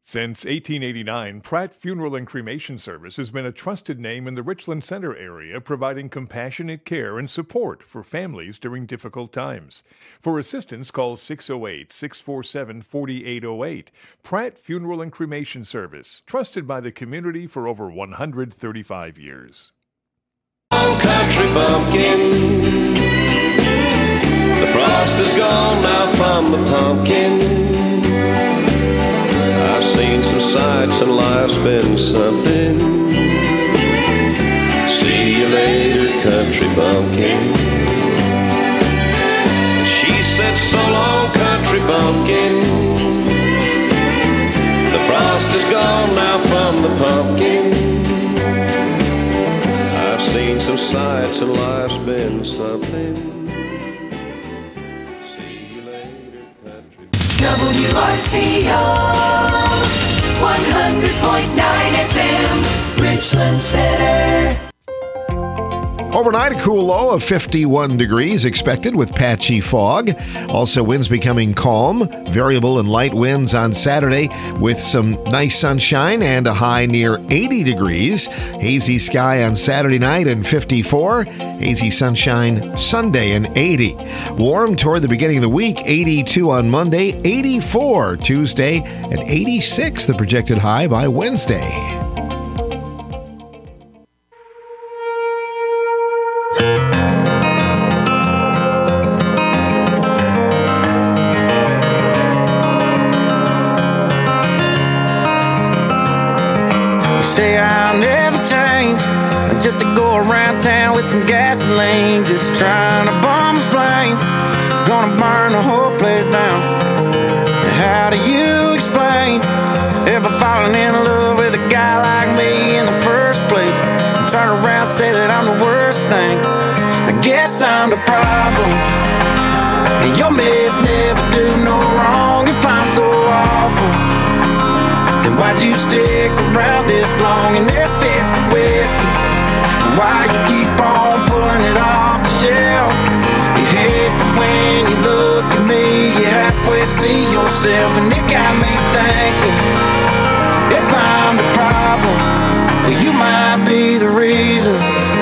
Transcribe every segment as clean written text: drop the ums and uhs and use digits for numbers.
Since 1889, Pratt Funeral and Cremation Service has been a trusted name in the Richland Center area, providing compassionate care and support for families during difficult times. For assistance, call 608-647-4808. Pratt Funeral and Cremation Service, trusted by the community for over 135 years. Country bumpkin, the frost is gone now from the pumpkin. I've seen some sights and life's been something. See you later, country bumpkin. She said, so long, country bumpkin. The frost is gone now from the pumpkin. I've seen some sights and life's been something. WRCO 100.9 FM, Richland Center. Overnight, a cool low of 51 degrees expected with patchy fog. Also, winds becoming calm. Variable and light winds on Saturday with some nice sunshine and a high near 80 degrees. Hazy sky on Saturday night and 54. Hazy sunshine Sunday and 80. Warm toward the beginning of the week. 82 on Monday, 84 Tuesday, and 86 the projected high by Wednesday. Say I'll never change, just to go around town with some gasoline, just trying to bomb a flame, gonna burn the whole place down. And how do you explain ever falling in love with a guy like me in the first place, and turn around and say that I'm the worst thing? I guess I'm the problem, and your mess never do no wrong. If I'm so awful, then why'd you stick around this long in their fist of whiskey? And why you keep on pulling it off the shelf? You hate that when you look at me, you halfway see yourself, and it got me thinking, if I'm the problem, well, you might be the reason.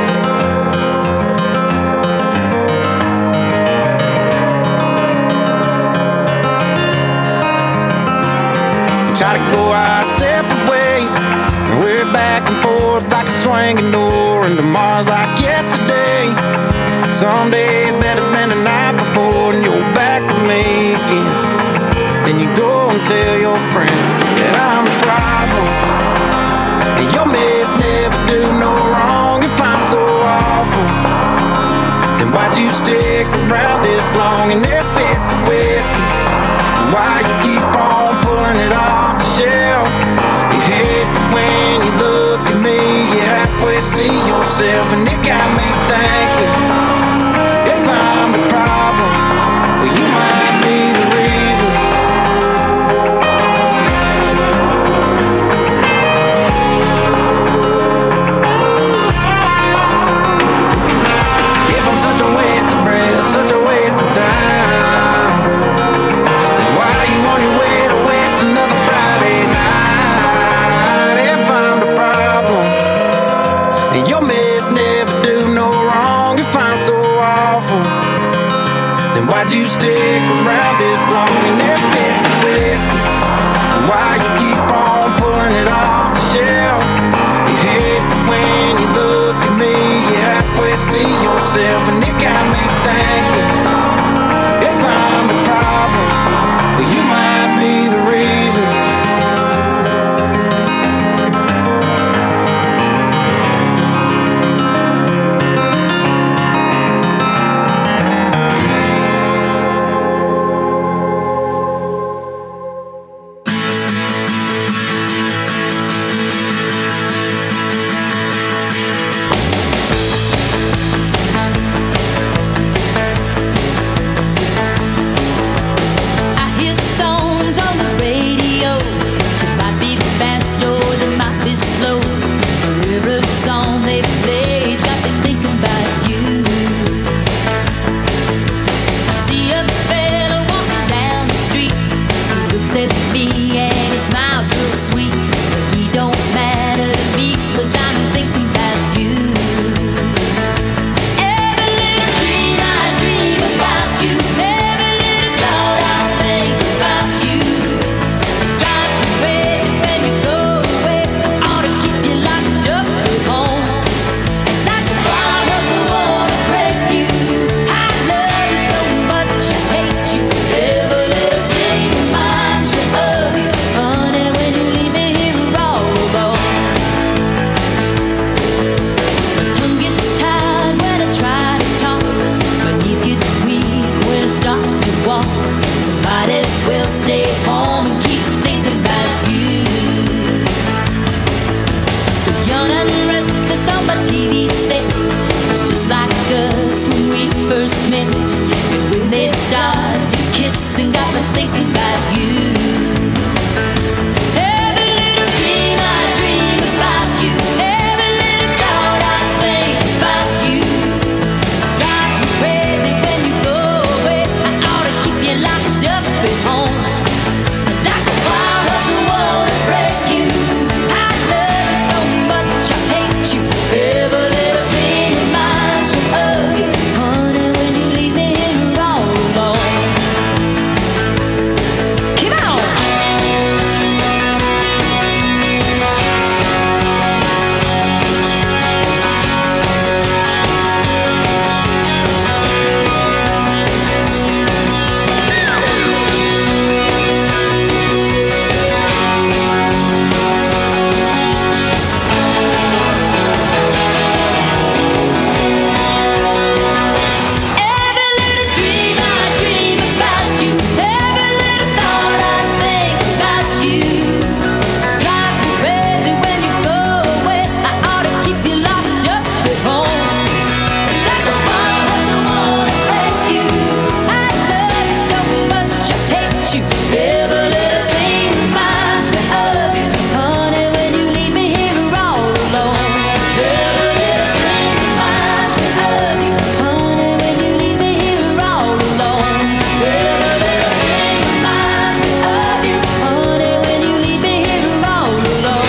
Try to go our separate ways, and we're back and forth like a swinging door, and tomorrow's like yesterday. Some days better than the night before, and you're back with me again. Then you go and tell your friends that I'm the problem, and your mess never do no wrong. If I'm so awful, then why'd you stick around this long in their fist of whiskey? And why you keep on pulling it off the shelf? You hate that when you look at me, you halfway see yourself, and it got me thinking, if I'm the problem, well, you might be the reason. If I'm such a waste of breath, such a waste of time, then why are you on your way to waste another Friday night? If I'm the problem, and your mess never do no wrong. If I'm so awful, then why'd you stick around this long in their fist of whiskey? And why you keep on pulling it off the shelf? You hate that when you look at me, you halfway see yourself, and it got me thinking, if I'm the problem, well, you might be the reason. missing got me thinking about you. Every little dream I dream about you. Every little thought I think about you. Drives me crazy when you go away. I ought to keep you locked up at home. Like a wild horse who wanna break you. I love you so much I hate you. Every little thing reminds me of you. Honey, when you leave me here all alone. Come on! Every little dream I dream about you. Every little thought I think about you. Drives me crazy when you go away. I ought to keep you locked up at home. Like a wild horse I wanna break you. I love you so much I hate you. Every little thing reminds me of you. Honey, when you leave me here all alone. Every little thing reminds me of you. Honey, when you leave me here all alone. Every little thing reminds me of you. Honey, when you leave me here all alone.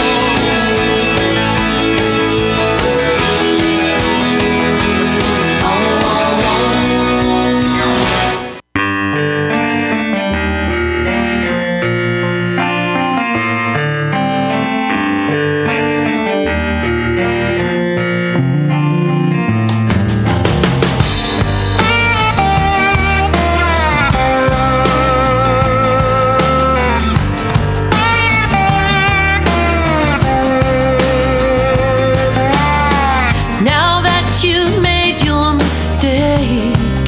Now that you've made your mistake,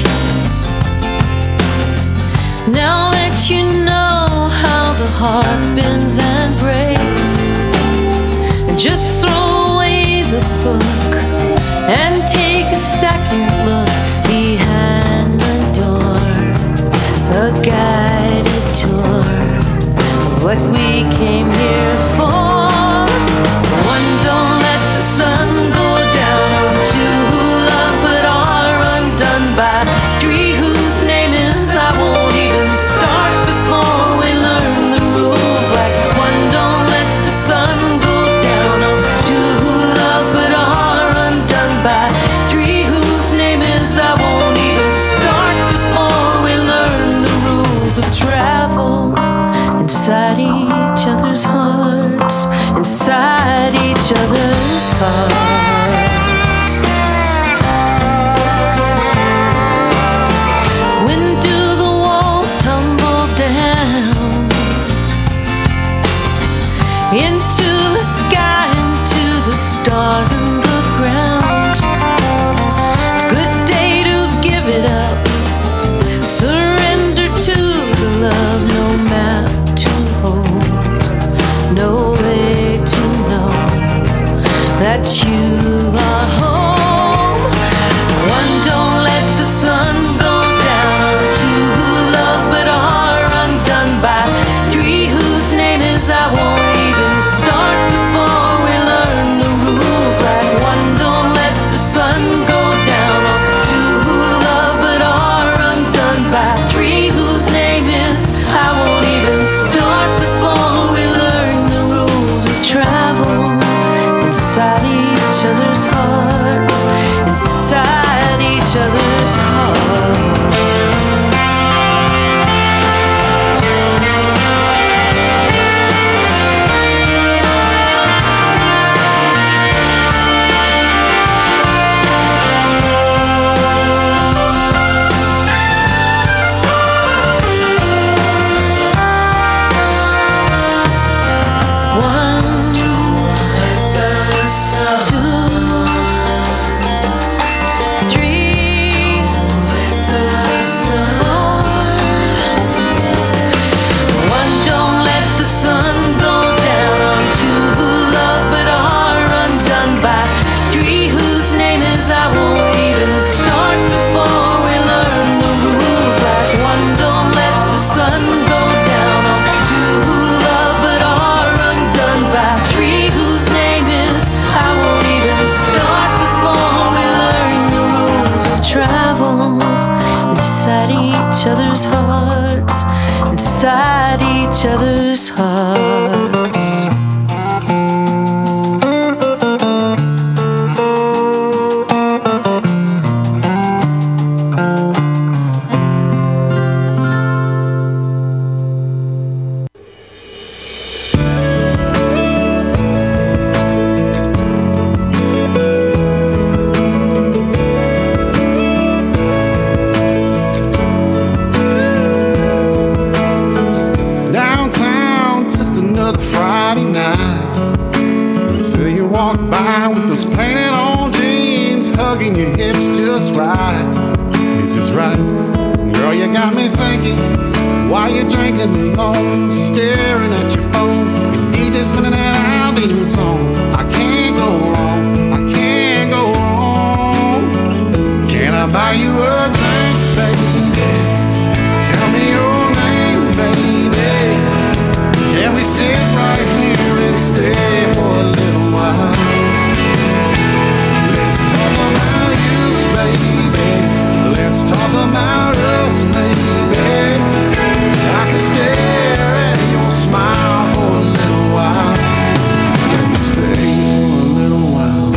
now that you know how the heart bends and breaks, just throw away the book and take a second look behind the door. A guided tour of what we came here for. One, don't let the sun go down on two who love but are undone by three whose name is I won't even start before we learn the rules. Like one, don't let the sun go down on two who love but are undone by three whose name is I won't even start before we learn the rules of travel inside each other's hearts, inside each other's hearts. When do the walls tumble down into the sky, into the stars and the ground? It's a good day to give it up. Surrender to the love, no map to hold, no way to know that you are home. One, don't let the sun go down on two who love but are undone by three whose name is I won't even start before we learn the rules. Like one, don't let the sun go down on two who love but are undone by three whose name is I won't even start before we learn the rules of travel inside each other's hearts, inside each other's hearts. eyes. Downtown, just another Friday night. Until you walk by with those painted on jeans, hugging your hips just right. It's just right. Girl, you got me thinking, while you're drinking alone, staring at your phone, and DJ spinning that Aldean song. I can't go wrong, I can't go wrong. Can I buy you a drink, baby? Tell me your name, baby. Can we sit right here and stay for a little while? Let's talk about you, baby. Let's talk about us, baby. I can stare at your smile for a little while. Let me stay for a little while.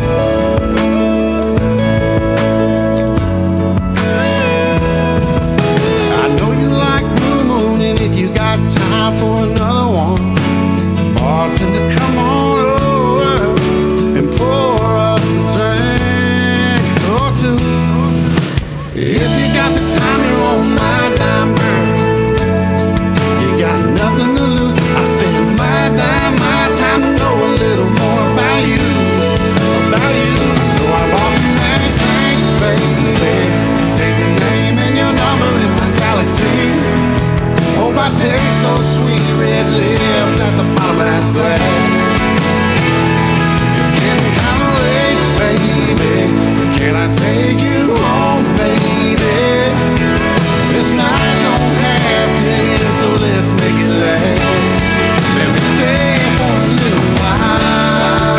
I know you like Blue Moon, and if you got time for another one, bartender, come on over and pour us a drink or two. If you got the time, you're on my dime, girl. You got nothing to lose. I spend my dime, my time to know a little more about you, about you. So I bought you that drink, baby. Save your name and your number in my galaxy. Hope I taste so sweet, red lips at the bottom of that glass. It's getting kinda late, baby. Can I take you home, baby? This night don't have to end, so let's make it last. Let me stay for a little while.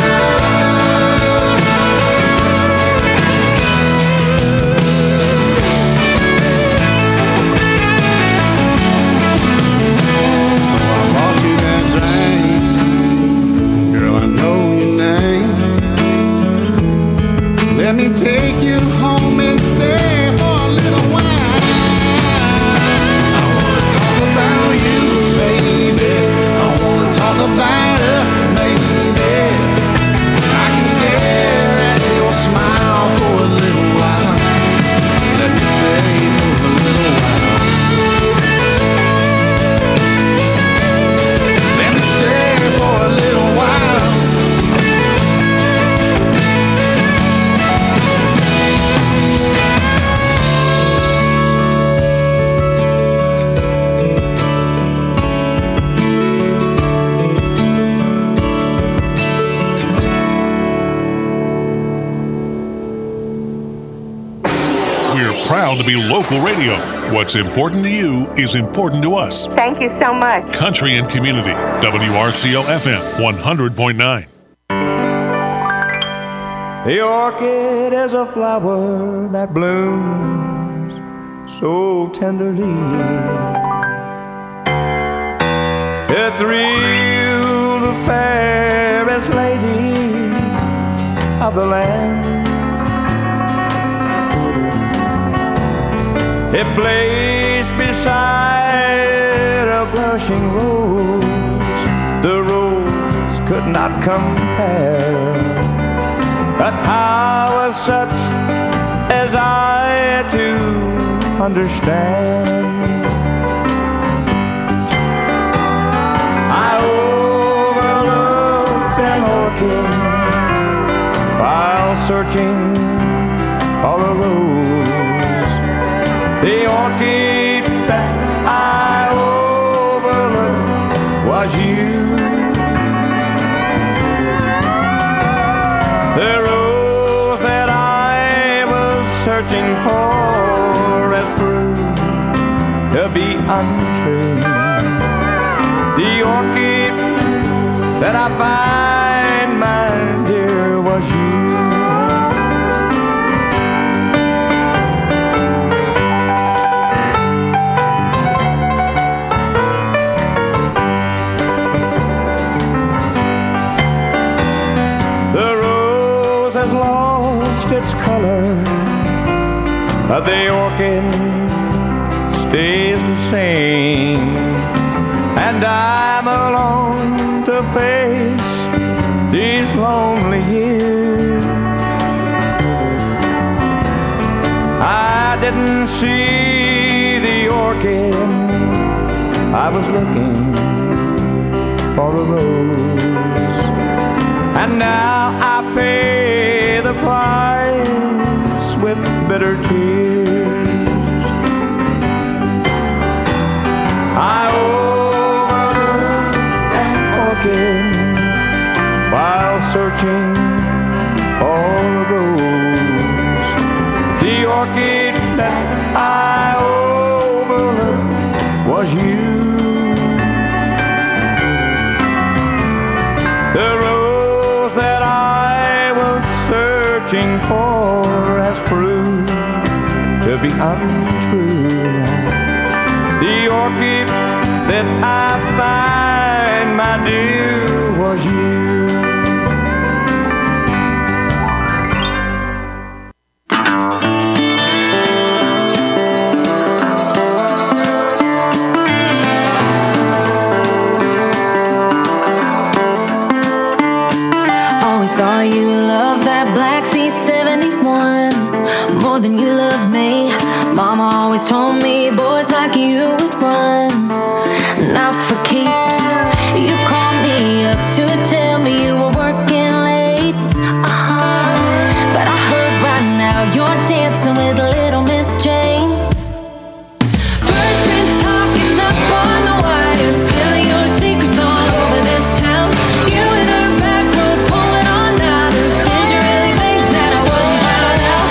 So I bought you that drink, girl, I know your name. Let me take you home and stay for a little while. I wanna talk about you, baby. I wanna talk about us, baby. I can stare at your smile for a little while. Let me stay for a little while. Let me stay for a little while. We're proud to be local radio. What's important to you is important to us. Thank you so much. Country and Community, WRCO FM 100.9. The orchid is a flower that blooms so tenderly to thrill the fairest lady of the land. It placed beside a blushing rose, the rose could not compare. But how was such as I to understand? I overlooked an orchid while searching for a rose. The orchid that I overlooked was you. The rose that I was searching for has proved to be untrue. The orchid that I find, my dear, was you. the orchid stays the same, and I'm alone to face these lonely years. I didn't see the orchid, I was looking for a rose, and now I pay the price with bitter tears. I overlooked an orchid while searching for a rose. The orchid that I overlooked was you. The rose that I was searching for has proved to be untrue. The orchid that I find, my dear, was you. Always thought you loved that Black C-71 more than you love me. Mama always told me boys like you would run, not for keeps. You called me up to tell me you were working late. But I heard right now you're dancing with little Miss Jane. Birds been talking up on the wire, spilling your secrets all over this town. You and her back road pulling on others. Did you really think that I wouldn't find out?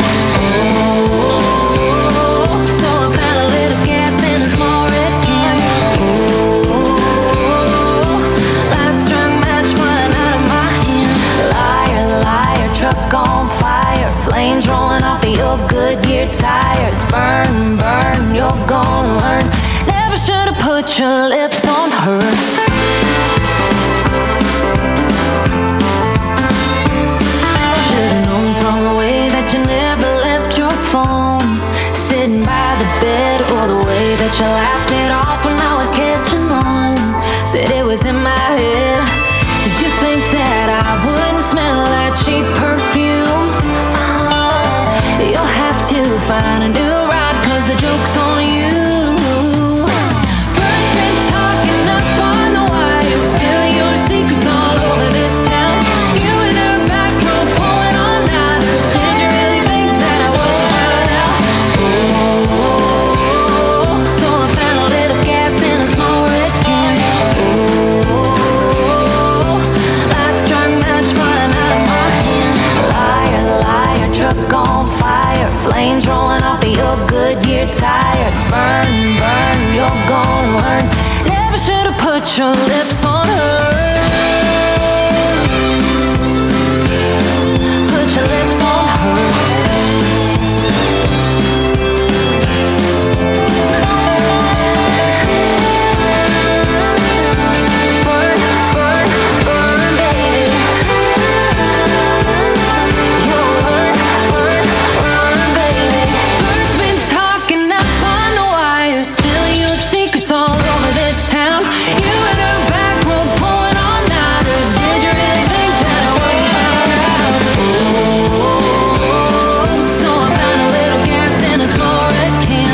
Oh, so I found a little gas in a small red can. Oh, last strung match flying out of my hand. Liar, liar, truck on fire, flames rolling off of your Goodyear tires. Burn, burn, you're gonna learn. Never should've put your lips on her. Should've known from the way that you never left your phone, sitting by the bed, or the way that you laughed it off when I was catching on. Said it was in my head. Did you think that I wouldn't smell that cheap perfume? You'll have to find a new ride, 'cause the joke's on you. Birds been talking up on the wire, spilling your secrets all over this town. You and her back road pulling on others. Did you really think that I wouldn't find out? Oh, so I found a little gas in a small red can. Oh, last strung match flying out of my hand. Liar, liar, truck on fire, flames rolling off of your Goodyear tires. Burn, burn, you're gonna learn. Never should've put your lips on her. Put your lips on her. Burn, burn, burn, baby. You'll learn, burn, burn, baby. Birds been talking up on the wire, spilling your secrets all over this town. You and her back road pulling on others. Did you really think that I wouldn't find out? Oh, so I found a little gas in a small red can.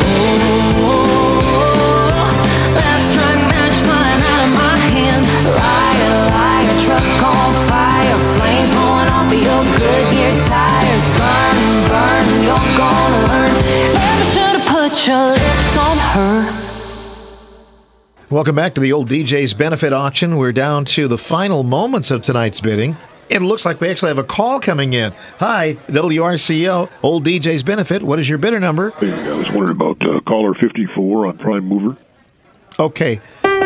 Oh, last strung match flying out of my hand. Liar, liar, truck on fire, flames rolling off of your Goodyear tires. Burn, burn, you're gonna learn. Never should've put your lips on her. Welcome back to the Old DJ's Benefit Auction. We're down to the final moments of tonight's bidding. It looks like we actually have a call coming in. Hi, WRCO, Old DJ's Benefit. What is your bidder number? I was wondering about caller 54 on Prime Mover. Okay.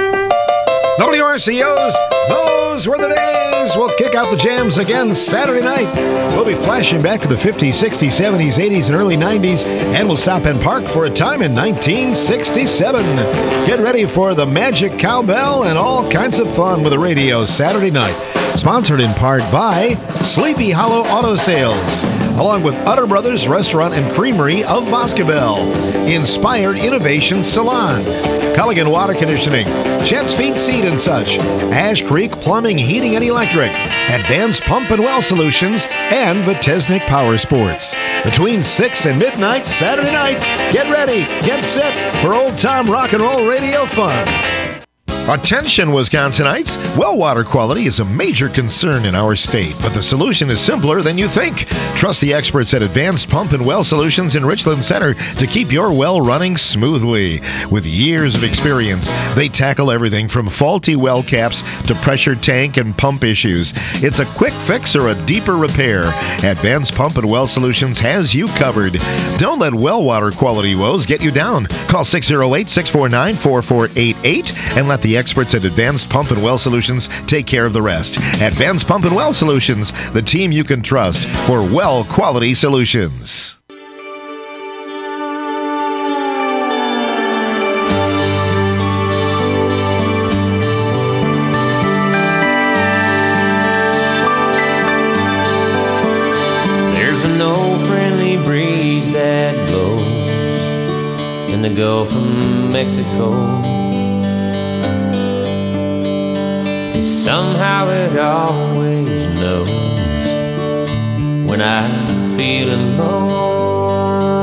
WRCO's Those Were the Days. We'll kick out the jams again Saturday night. We'll be flashing back to the 50s, 60s, 70s, 80s, and early 90s, and we'll stop and park for a time in 1967. Get ready for the magic cowbell and all kinds of fun with the radio Saturday night. Sponsored in part by Sleepy Hollow Auto Sales, along with Utter Brothers Restaurant and Creamery of Boscobel, Inspired Innovation Salon, Culligan Water Conditioning, Chet's Feet Seed and Such, Ash Creek Plumbing, Heating and Electric, Advanced Pump and Well Solutions, and Vitesnik Power Sports. Between 6 and midnight Saturday night, get ready, get set for old time rock and roll radio fun. Attention, Wisconsinites! Well water quality is a major concern in our state, but the solution is simpler than you think. Trust the experts at Advanced Pump and Well Solutions in Richland Center to keep your well running smoothly. With years of experience, they tackle everything from faulty well caps to pressure tank and pump issues. It's a quick fix or a deeper repair. Advanced Pump and Well Solutions has you covered. Don't let well water quality woes get you down. Call 608-649-4488 and let the experts at Advanced Pump and Well Solutions take care of the rest. Advanced Pump and Well Solutions, the team you can trust for well quality solutions. There's an old friendly breeze that blows in the Gulf of Mexico. Somehow it always knows when I'm feeling low.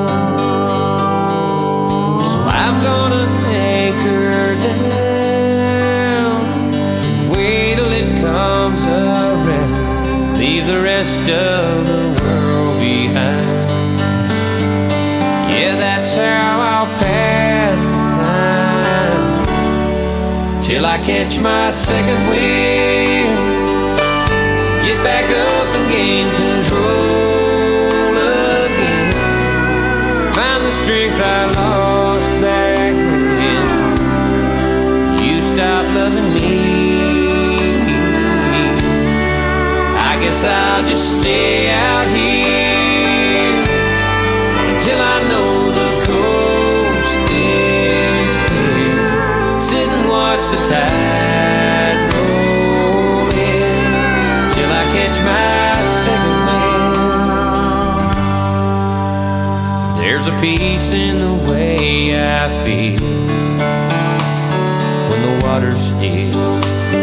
So I'm gonna anchor down and wait till it comes around, leave the rest of the world behind. Yeah, that's how I'll pass the time till I catch my second wind, get back up and gain control again, find the strength I lost back then. You stopped loving me, I guess I'll just stay out here until I know the coast is clear, sit and watch the tide roll in till I catch my second wind. There's a peace in the way I feel when the water's still,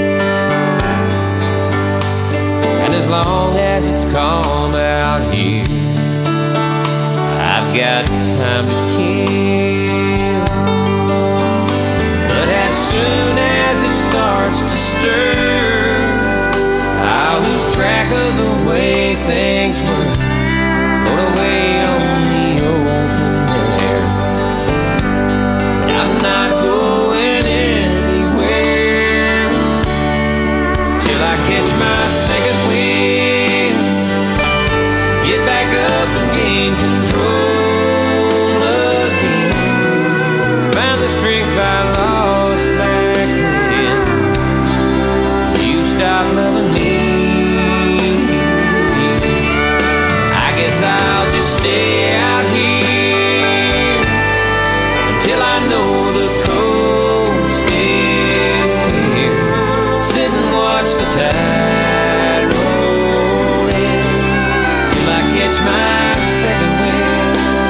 and as long as it's calm out here, I've got time to kill. But as soon as it starts to stir, I'll lose track of the way things were, float away on the open air. But I'm not going anywhere till I catch my second wind, get back up and gain control again, find the strength I lost back then. You stopped loving me, I guess I'll just stay out here until I know the coast is clear, sit and watch the tide roll in till I catch my second wind.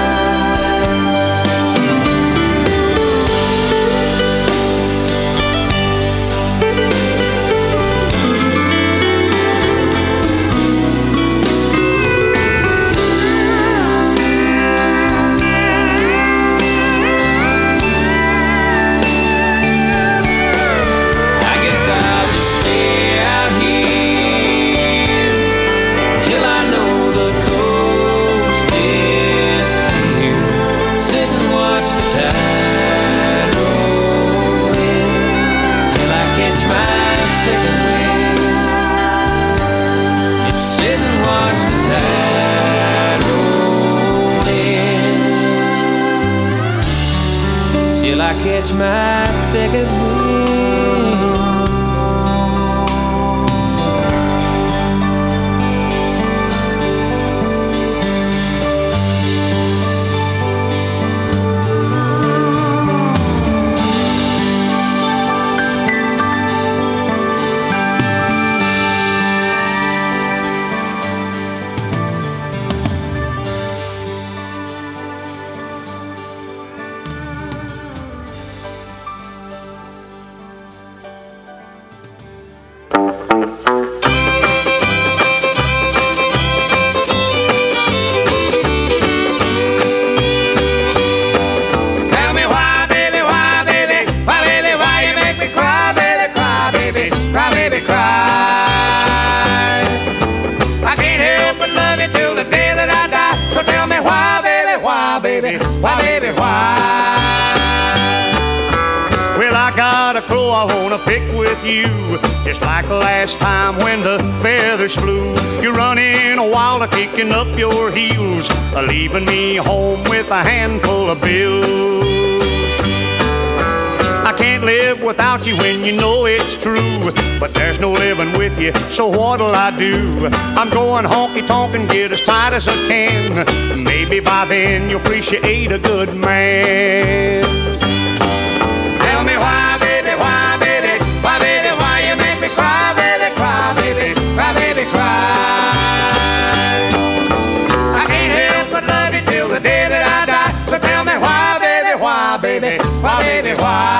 I guess I'll just stay out here till I know the coast is clear, sit and watch the tide roll in till I catch my second wind. Just sit and watch the tide roll in till I catch my second wind. gonna pick with you, just like last time when the feathers flew. You're running wild, kicking up your heels, leaving me home with a handful of bills. I can't live without you when you know it's true, but there's no living with you, so what'll I do? I'm going honky-tonk and get as tight as I can. Maybe by then you'll appreciate a good man. Tell me why, baby, why, baby, why, baby, why you make me cry, baby, cry, baby, cry, baby, cry. I can't help but love you till the day that I die. So tell me why, baby, why, baby, why, baby, why?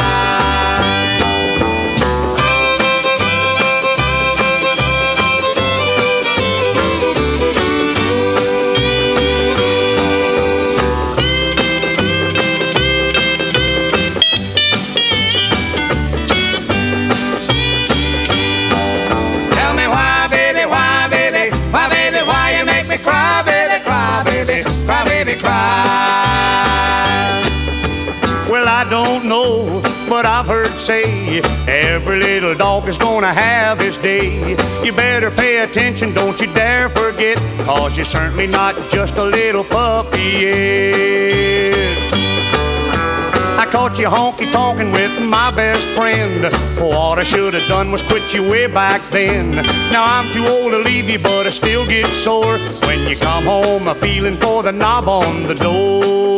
Cry, baby, cry, baby, cry, baby, cry. Well, I don't know, but I've heard say every little dog is gonna have his day. You better pay attention, don't you dare forget, 'cause you're certainly not just a little puppy yet. I caught you honky-tonkin' with my best friend. What I should have done was quit you way back then. Now I'm too old to leave you, but I still get sore when you come home a feeling for the knob on the door.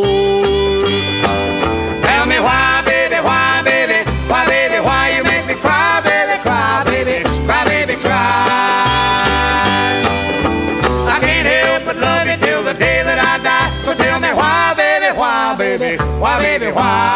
Tell me why, baby, why, baby, why, baby, why you make me cry, baby, cry, baby, cry, baby, cry. I can't help but love you till the day that I die. So tell me why, baby, why, baby, why, baby, why?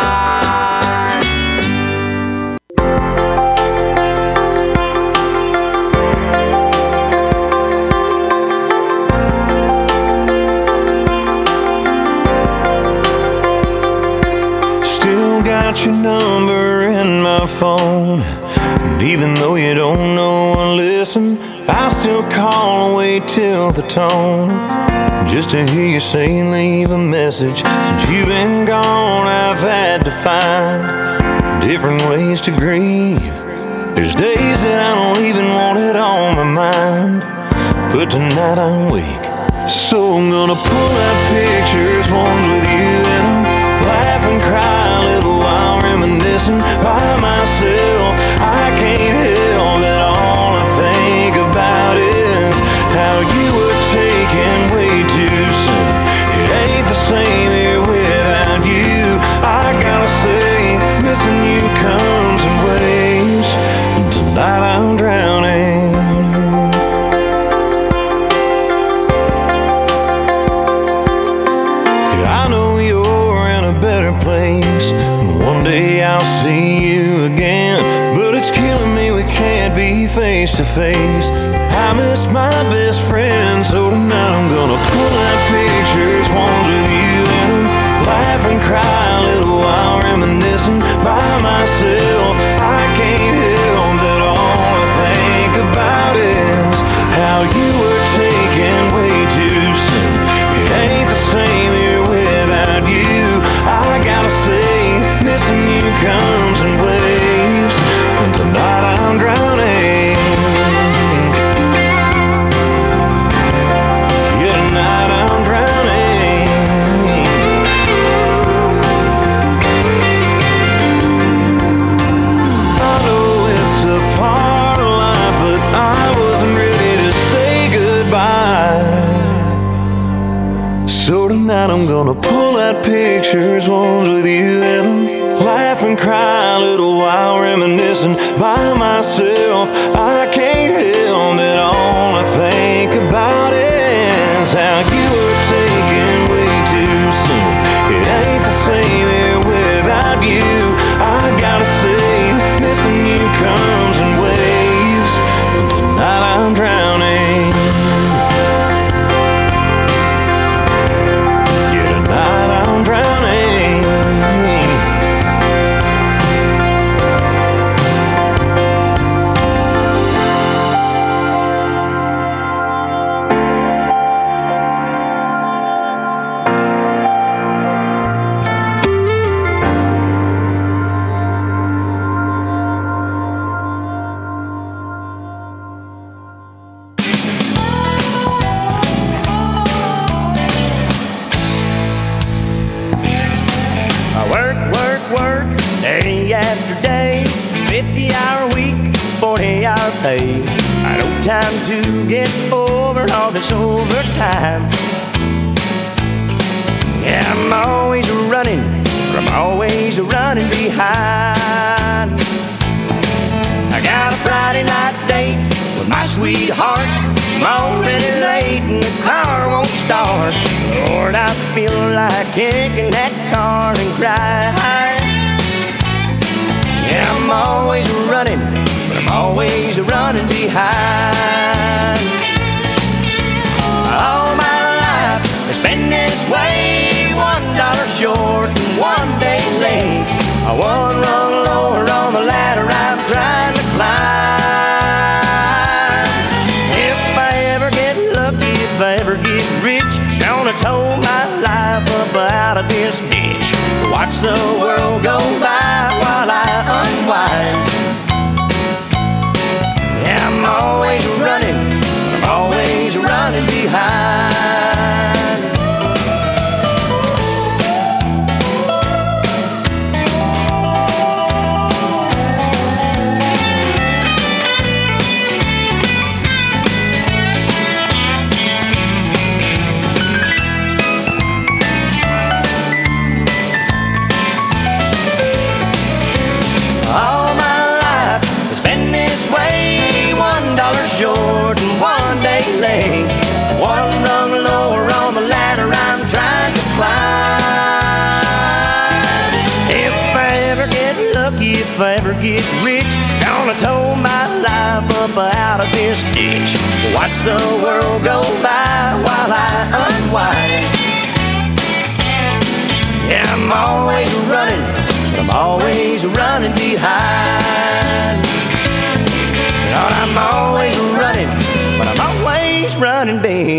Still got your number in my phone, and even though you don't know or listen, I still call and wait till the tone, just to hear you say leave a message. Since you've been gone, I've had to find different ways to grieve. There's days that I don't even want it on my mind, but tonight I'm weak, so I'm gonna pull out pictures, ones with you in them, laugh and cry a little while reminiscing by myself. I can't help that all I think about is how you were taken way too soon. It ain't the same here without you. I gotta say, missing you comes in waves, and tonight I'm drowning. Yeah, I know you're in a better place, and one day I'll see you again, but it's killing me we can't be face to face. I miss my best friend, so tonight I'm gonna pull out pictures, ones with you in them, laugh and cry a little while reminiscing by myself. I can't help that all I think about is how you were taken way too soon. It ain't the same here without you. I gotta say, missing you comes in waves, and tonight I'm drowning. Yeah, tonight I'm drowning. I know it's a part of life, but I wasn't ready to say goodbye. So tonight I'm gonna pull out pictures, ones with you in them, laugh and cry a little while reminiscing by myself. I can't help that all I think about is how you were taken way too soon. It ain't the same here without you. I gotta say, missing you comes in waves, and tonight I'm drowning. Yeah, tonight I'm drowning. I 20-hour pay. I don't time to get over all this overtime. Yeah, I'm always running, but I'm always running behind. I got a Friday night date with my sweetheart. I'm already late and the car won't start. Lord, I feel like kicking that car and crying. Yeah, I'm always running, but I'm always running behind. All my life has been this way, $1 short and 1 day late. One rung lower on the ladder I'm trying to climb. If I ever get lucky, if I ever get rich, gonna tow my life up out of this ditch. Watch the world go by while I unwind. Yeah, I'm always running, I'm always running behind. Short and 1 day late. One rung lower on the ladder I'm trying to climb. If I ever get lucky, if I ever get rich, gonna tow my life up out of this ditch. Watch the world go by while I unwind. Yeah, I'm always running, I'm always running behind. Lord, I'm always running, but I'm always running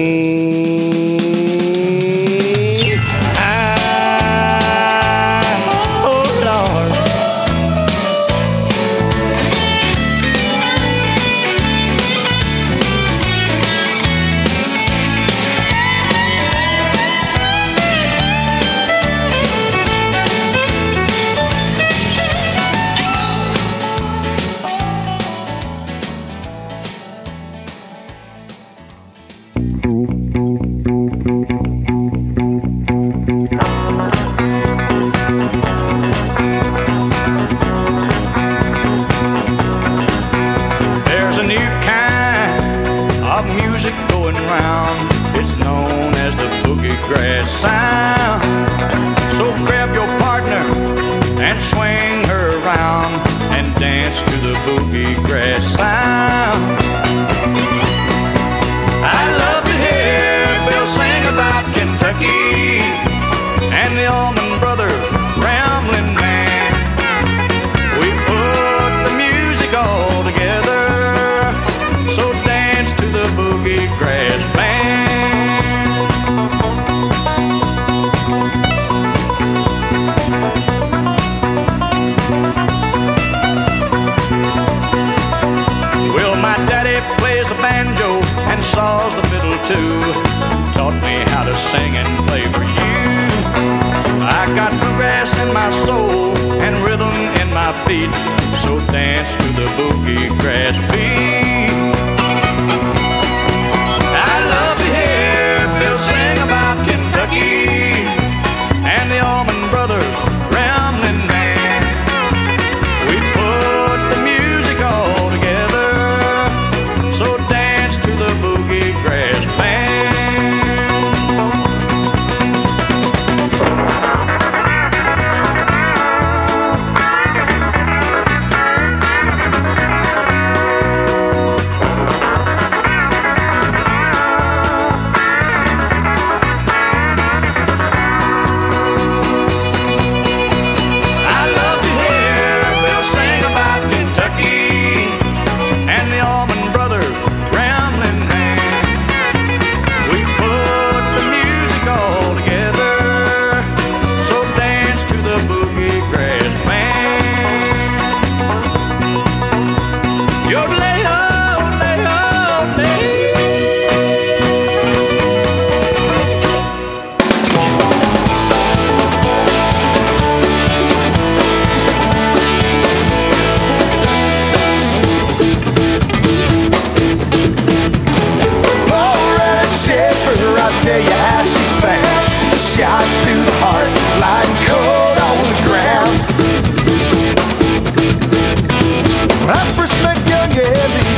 behind. Oh, Lord. It's known as the boogie grass sound. So grab your partner and swing her around and dance to the boogie grass sound. I love to hear Bill sing about Kentucky and the Allman Brothers Ramblin' Man. We put the music all together, so dance to the boogie grass band. Well, my daddy plays the banjo and saws the fiddle too. Taught me how to sing and play for you. I got bluegrass in my soul and rhythm in my feet, so dance to the boogie grass beat. I love to hear Bill sing about Kentucky and the Allman Brothers Ramblin' Man. We put the music all together, so dance to the boogie grass band.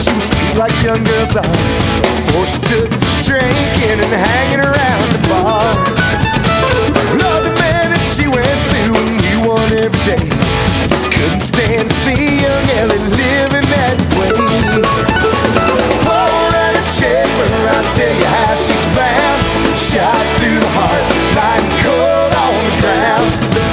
She was sweet like young girls are before she took to drinking and hanging around the bar. Loved the man that she went through and knew one every day. I just couldn't stand to see young Ellie living that way. Poor Ellie Schaefer, I'll tell you how she's found. Shot through the heart, lying cold on the ground.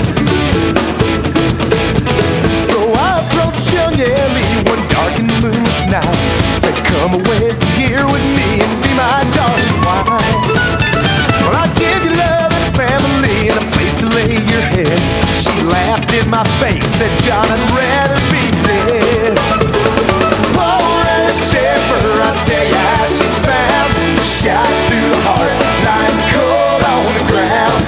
So I approached young Ellie one dark and moonless night. Said, come away from here with me and be my darling wife. Well, I'll give you love and a family and a place to lay your head. She laughed in my face, said, John, I'd rather be dead. Poor Ellie Schaefer, I'll tell you how she's found. Shot through the heart, lying cold on the ground.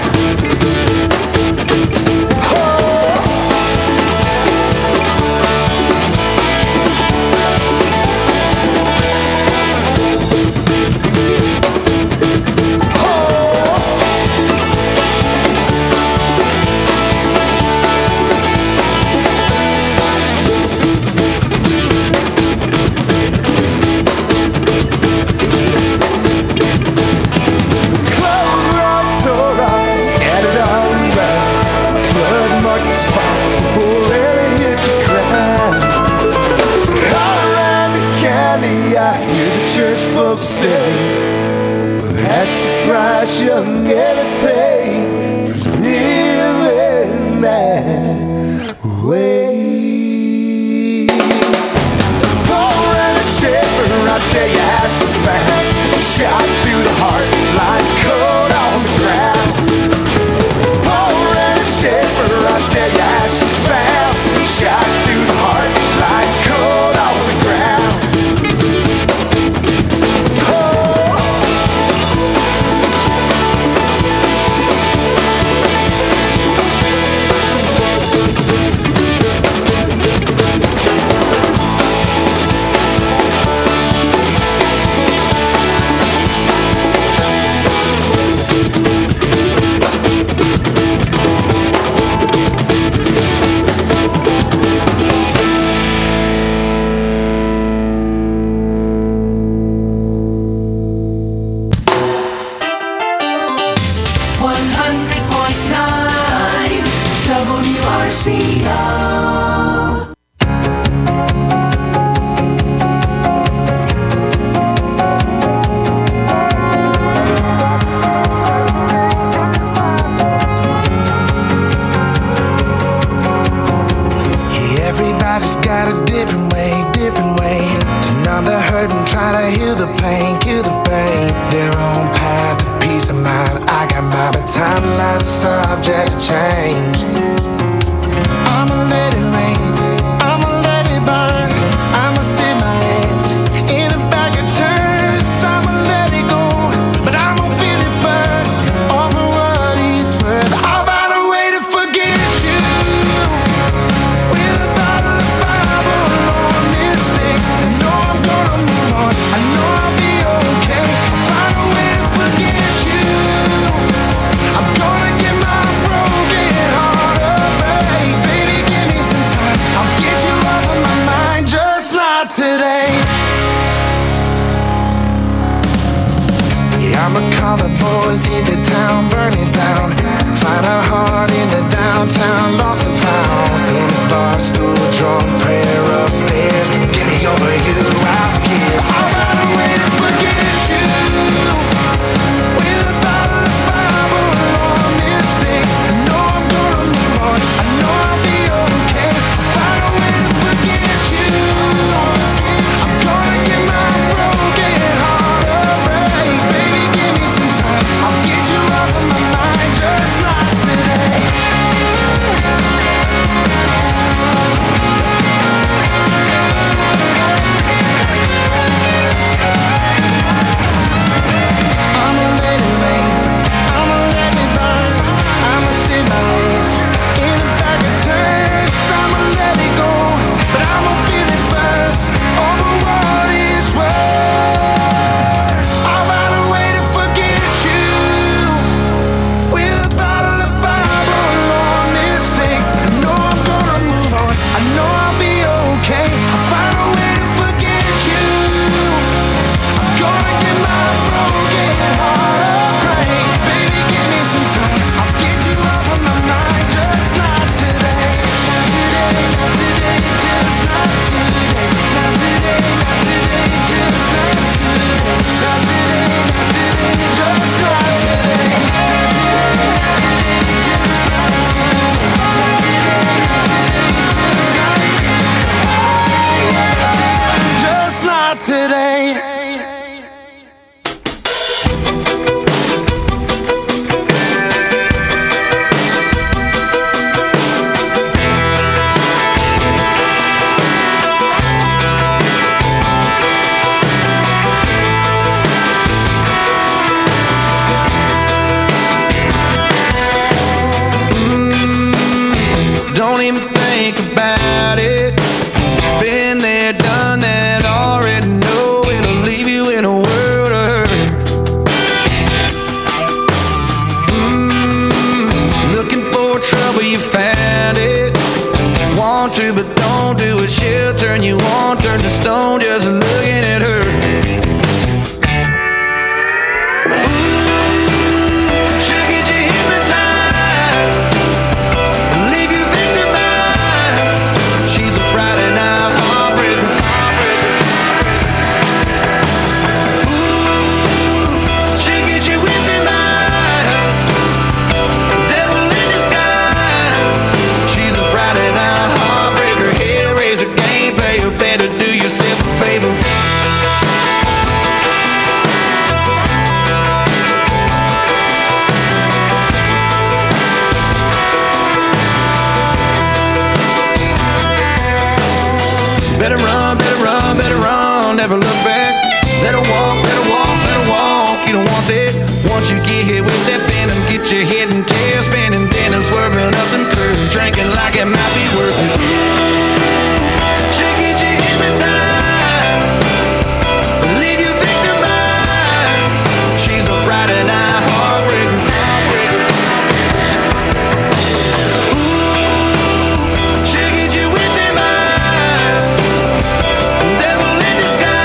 Say, well, that's the price young Ellie paid for living that way. Poor Ellie Schaefer, I'll tell you how she's found. Shot through the heart, lying cold on the ground. Poor Ellie Schaefer, I'll tell you how she's found. Shot through the heart, lying cold on the ground. Don't even think about it. Been there, done that, already know it'll leave you in a world of hurt. Looking for trouble, you found it. Want to, but don't do it. She'll turn you on, turn to stone, just looking at her. Never look back. Let her walk, let her walk, let her walk. You don't want that. Once you get hit with that venom, get your head and tail spinning, then and swerving up them curves, drinking like it might be worth it. She'll get you hypnotized, leave you victimized. She's a Friday night heartbreaker. Ooh, she'll get you with them eyes. Devil in disguise.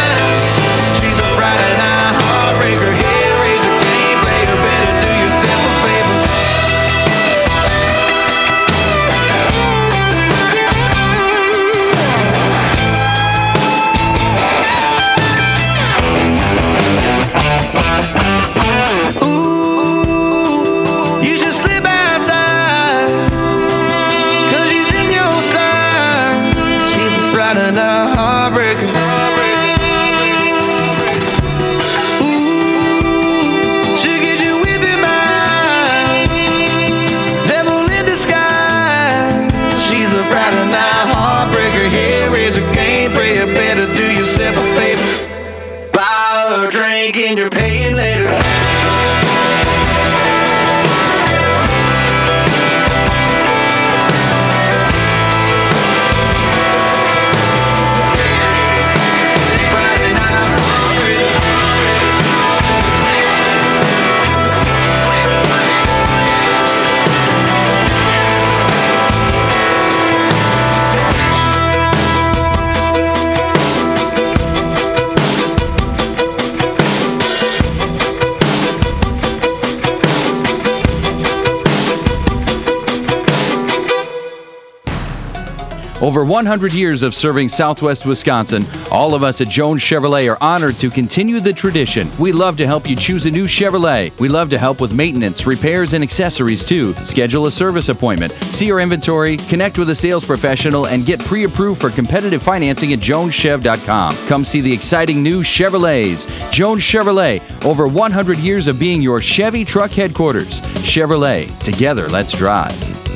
Over 100 years of serving Southwest Wisconsin, all of us at Jones Chevrolet are honored to continue the tradition. We love to help you choose a new Chevrolet. We love to help with maintenance, repairs, and accessories too. Schedule a service appointment, see our inventory, connect with a sales professional, and get pre-approved for competitive financing at joneschev.com. Come see the exciting new Chevrolets. Jones Chevrolet, over 100 years of being your Chevy truck headquarters. Chevrolet, together let's drive.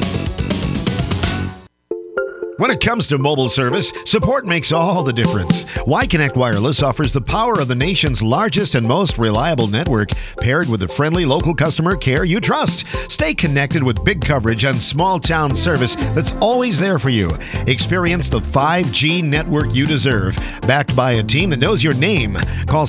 When it comes to mobile service, support makes all the difference. Y-Connect Wireless offers the power of the nation's largest and most reliable network, paired with the friendly local customer care you trust. Stay connected with big coverage and small-town service that's always there for you. Experience the 5G network you deserve, backed by a team that knows your name. Call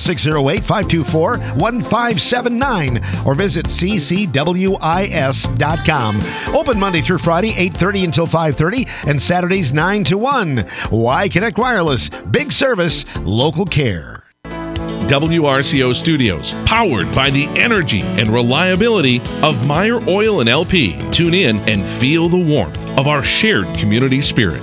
608-524-1579 or visit ccwis.com. Open Monday through Friday, 8:30 until 5:30, and Saturdays 9 to 1. Y-Connect Wireless. Big service, local care. WRCO Studios, powered by the energy and reliability of Meyer Oil and LP. Tune in and feel the warmth of our shared community spirit.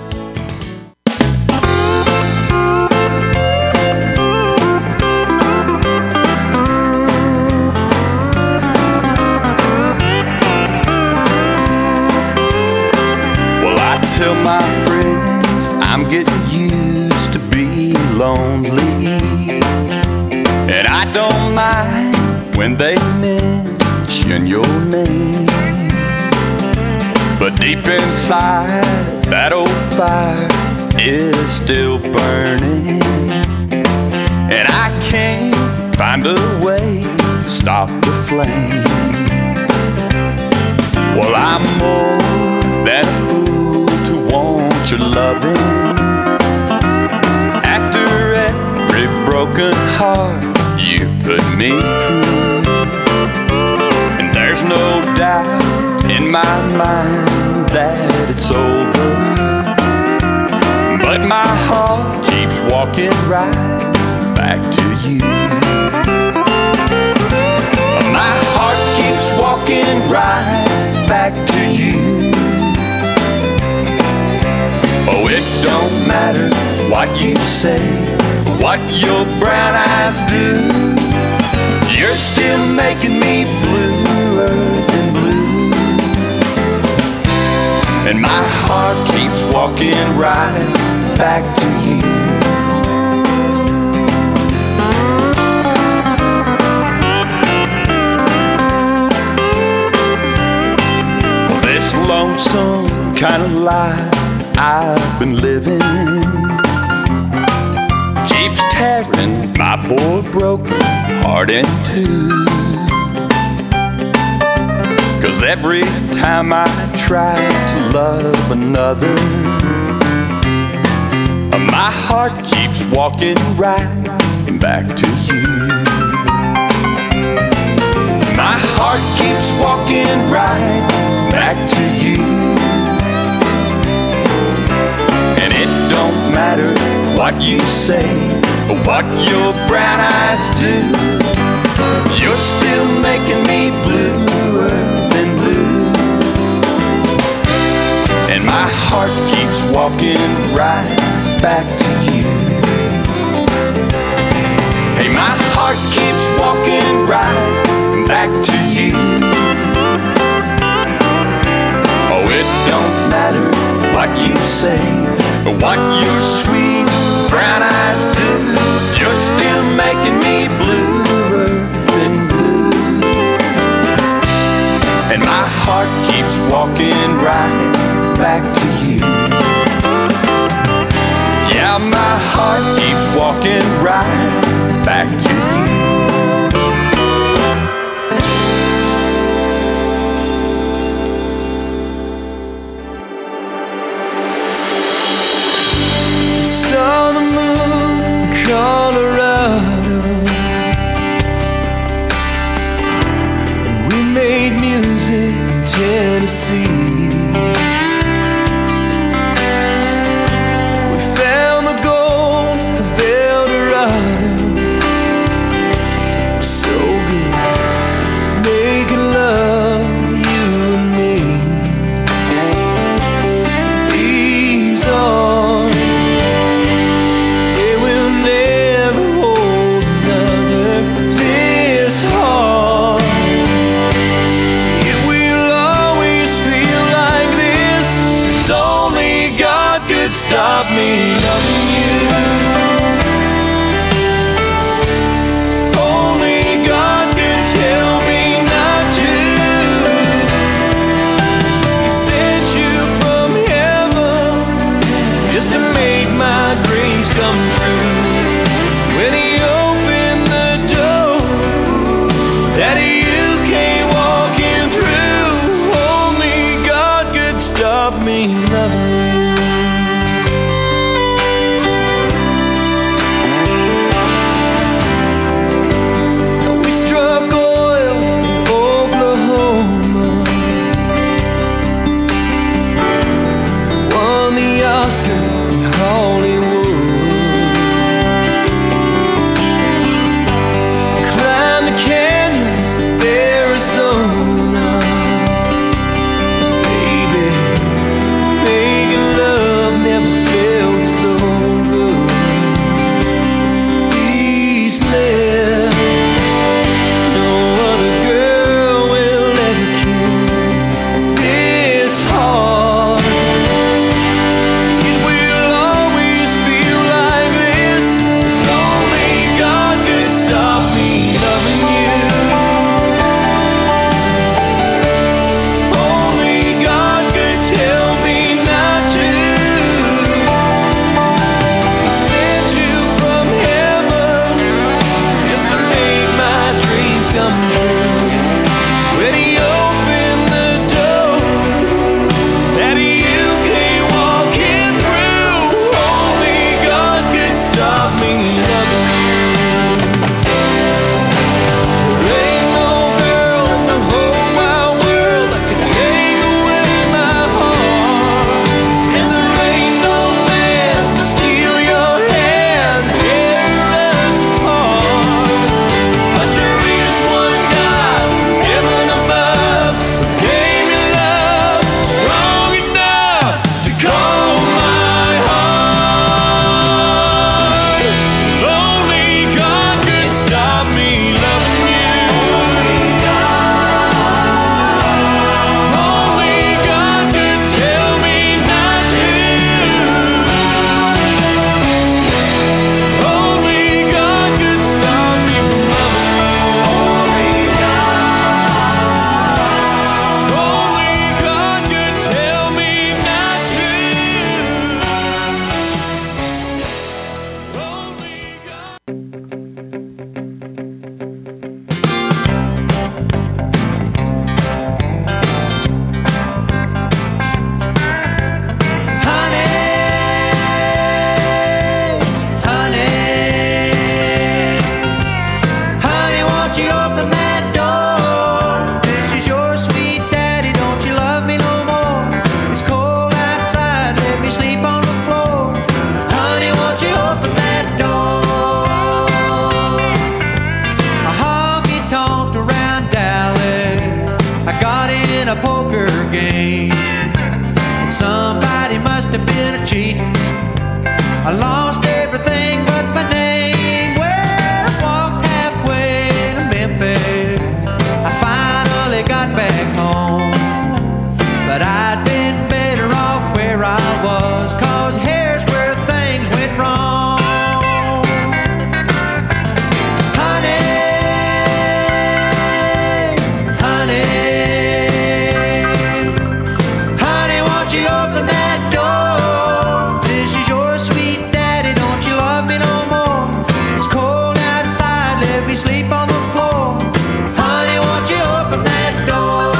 Tell my friends I'm getting used to being lonely. don't mind when they mention your name, but deep inside, that old fire is still burning, and I can't find a way to stop the flame. Well, I'm more than a fool to want your loving. After every broken heart you put me through, and there's no doubt in my mind that it's over, but my heart keeps walking right back to you. My heart keeps walking right back to you. Oh, it don't matter what you say, what your brown eyes do, you're still making me bluer than blue. And my heart keeps walking right back to you. Well, this lonesome kind of life I've been living keeps tearing my poor broken heart in two. 'Cause every time I try to love another, my heart keeps walking right back to you. My heart keeps walking right back to you. And it don't matter what you say or what your brown eyes do, you're still making me bluer than blue. And my heart keeps walking right back to you. Hey, my heart keeps walking right back to you. Oh, it don't matter what you say or what your sweet brown eyes do, you're still making me bluer than blue. And my heart keeps walking right back to you. Yeah, my heart keeps walking right back to you. Saw the moon in Colorado, and we made music in Tennessee. We found the gold of El Dorado. It was so good making love, you and me. These arms, they will never hold another this hard. It will always feel like this, 'cause only God could stop me loving you. Only God could tell me not to. He sent you from heaven just to make my dreams come true. When he opened the door that you came walking through, only God could stop me loving you. cheating. I lost everything but my name. Well, I walked halfway to Memphis. I finally got back home. But I'd been better off where I was, 'cause here's where things went wrong. Sleep on the floor. Honey, won't you open that door?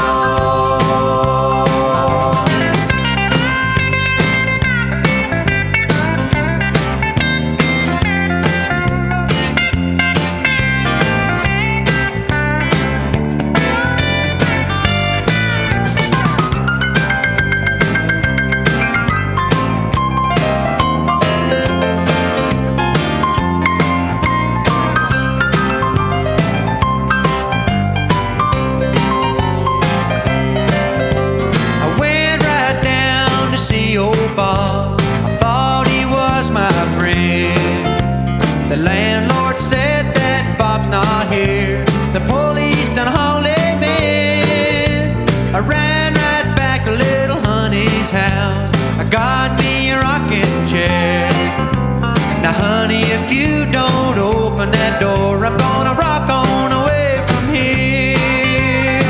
The landlord said that Bob's not here. The police done hauled him in. I ran right back to little honey's house. I got me a rocking chair. Now honey, if you don't open that door, I'm gonna rock on away from here.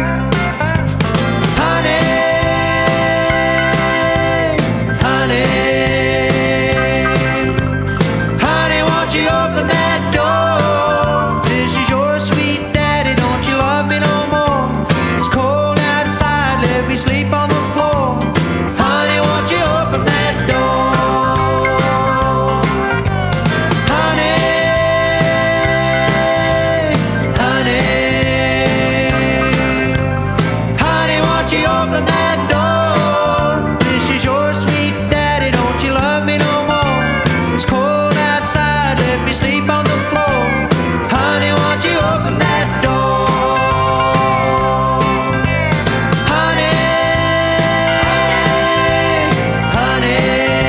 Honey, honey, open that door. This is your sweet daddy. Don't you love me no more? It's cold outside. Let me sleep on the floor. Honey, won't you open that door? Honey, honey, honey, won't you open that door? This is your sweet daddy. Don't you love me no more? It's cold outside. Let me sleep on the floor. Honey, won't you open that door? Honey, honey,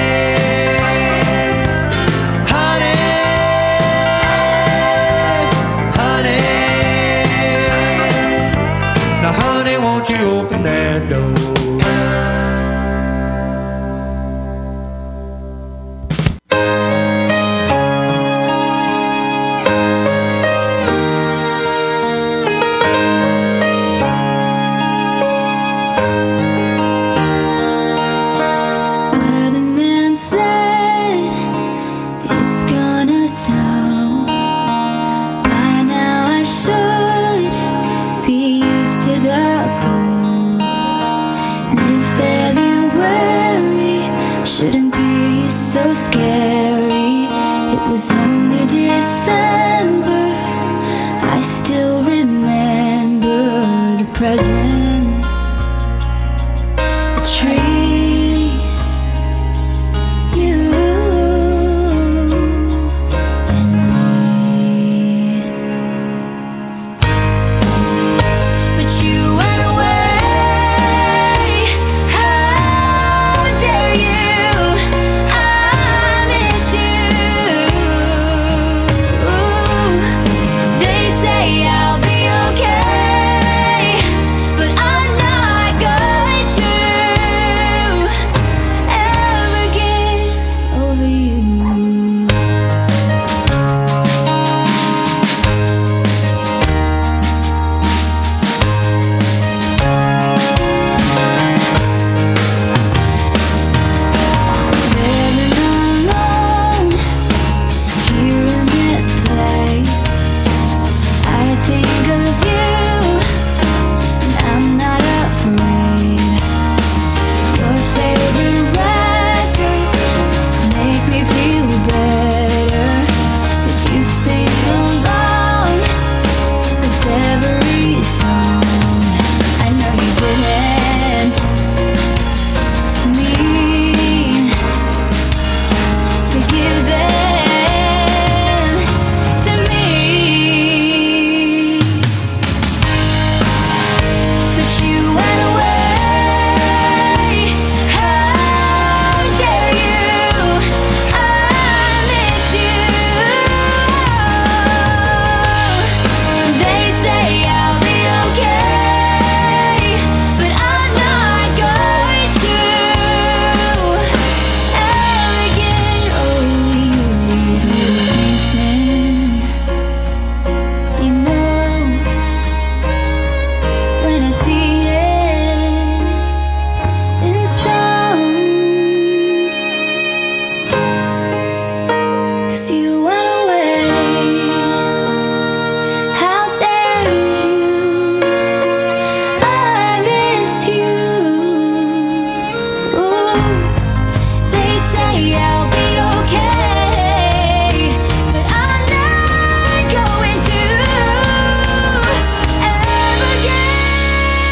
honey, honey. Now honey, won't you open that door? Shouldn't be so scared.